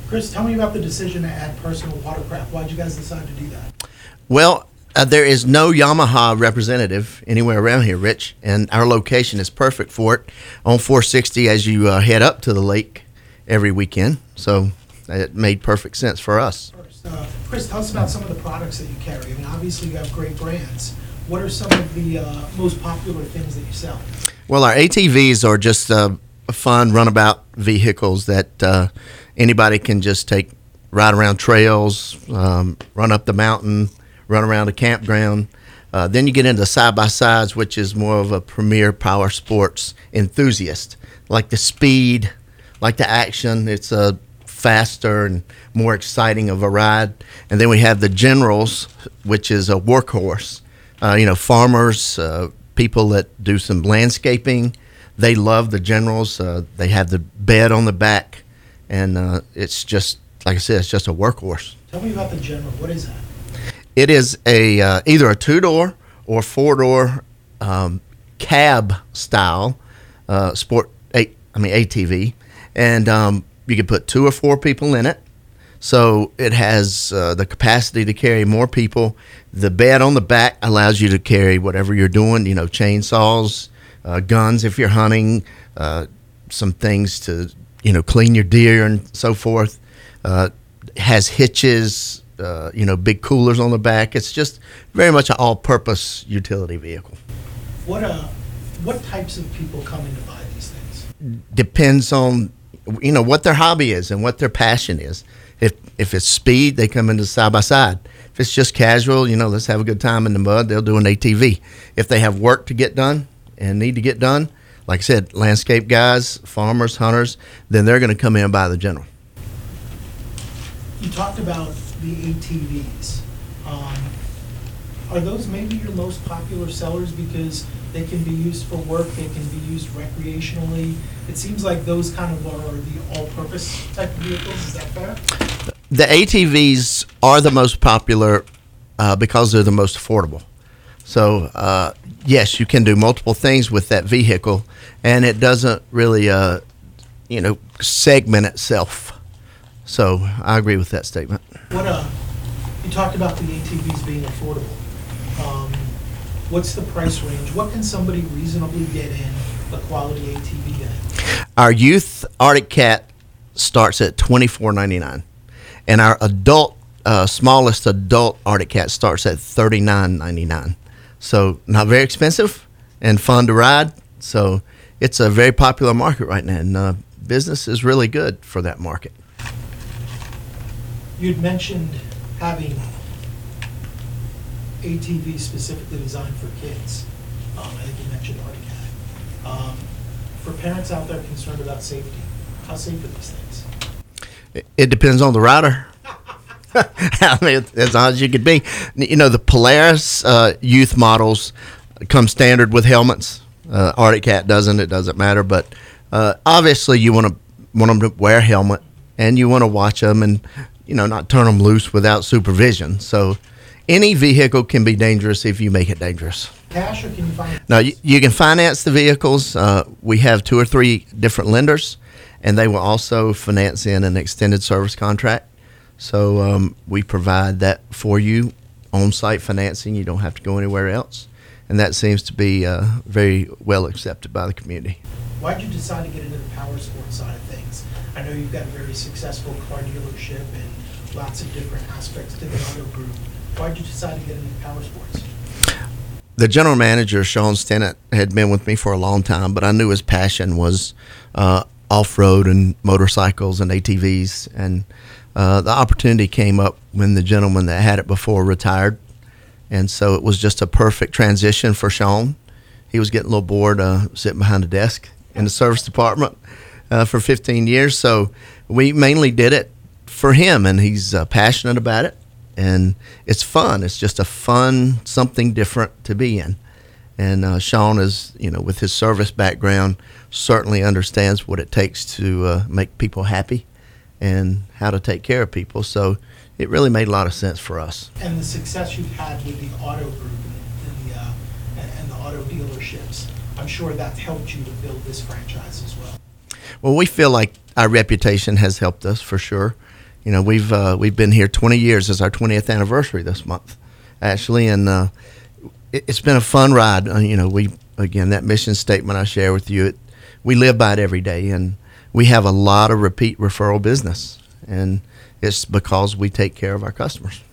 Chris, tell me about the decision to add personal watercraft. Why did you guys decide to do that? Well, there is no Yamaha representative anywhere around here, Rich, and our location is perfect for it on 460 as you head up to the lake every weekend. So it made perfect sense for us. Chris, tell us about some of the products that you carry. I mean, obviously you have great brands. What are some of the most popular things that you sell? Well, our ATVs are just fun runabout vehicles that anybody can just take, ride around trails, run up the mountain, run around a campground. Then you get into side-by-sides, which is more of a premier power sports enthusiast. Like the speed, like the action. It's a faster and more exciting of a ride. And then we have the Generals, which is a workhorse. Farmers, people that do some landscaping, they love the Generals. They have the bed on the back, and it's just, like I said, it's just a workhorse. Tell me about the General. What is that? It is either a two-door or four-door cab style ATV, and you can put 2 or 4 people in it. So it has the capacity to carry more people. The bed on the back allows you to carry whatever you're doing, chainsaws, guns if you're hunting, some things to, clean your deer and so forth. Has hitches, big coolers on the back. It's just very much an all-purpose utility vehicle. What types of people come in to buy these things? Depends on, what their hobby is and what their passion is. If it's speed, they come into side-by-side. If it's just casual, let's have a good time in the mud, they'll do an ATV. If they have work to get done and need to get done, like I said, landscape guys, farmers, hunters, then they're going to come in and buy the General. You talked about the ATVs. Are those maybe your most popular sellers because they can be used for work, they can be used recreationally? It seems like those kind of are the all-purpose type of vehicles. Is that fair? The ATVs are the most popular because they're the most affordable. So, yes, you can do multiple things with that vehicle, and it doesn't really, segment itself. So I agree with that statement. You talked about the ATVs being affordable. What's the price range? What can somebody reasonably get in a quality ATV in? Our youth Arctic Cat starts at $24.99, and our smallest adult Arctic Cat starts at $39.99. So not very expensive and fun to ride. So it's a very popular market right now, and business is really good for that market. You'd mentioned having ATVs specifically designed for kids. I think you mentioned Arctic Cat. For parents out there concerned about safety, how safe are these things? It depends on the rider. I mean, as hard as you could be. The Polaris youth models come standard with helmets. Arctic Cat doesn't. It doesn't matter. But obviously, you want them to wear a helmet, and you want to watch them and not turn them loose without supervision. So any vehicle can be dangerous if you make it dangerous. Cash, or can you finance? No, you can finance the vehicles. We have 2 or 3 different lenders, and they will also finance in an extended service contract. So we provide that for you, on-site financing. You don't have to go anywhere else. And that seems to be very well accepted by the community. Why did you decide to get into the power sports side of things? I know you've got a very successful car dealership and lots of different aspects to the auto group. Why did you decide to get into power sports? The general manager, Sean Stennett, had been with me for a long time, but I knew his passion was off-road and motorcycles and ATVs. And the opportunity came up when the gentleman that had it before retired. And so it was just a perfect transition for Sean. He was getting a little bored sitting behind a desk in the service department for 15 years. So we mainly did it for him, and he's passionate about it. And it's fun. It's just a fun, something different to be in. And Sean is, with his service background, certainly understands what it takes to make people happy and how to take care of people. So it really made a lot of sense for us. And the success you've had with the auto group and the auto dealerships, I'm sure that's helped you to build this franchise as well. Well, we feel like our reputation has helped us for sure. You know, we've been here 20 years. It's our 20th anniversary this month, actually, and it's been a fun ride. You know, again, that mission statement I share with you, we live by it every day, and we have a lot of repeat referral business, and it's because we take care of our customers.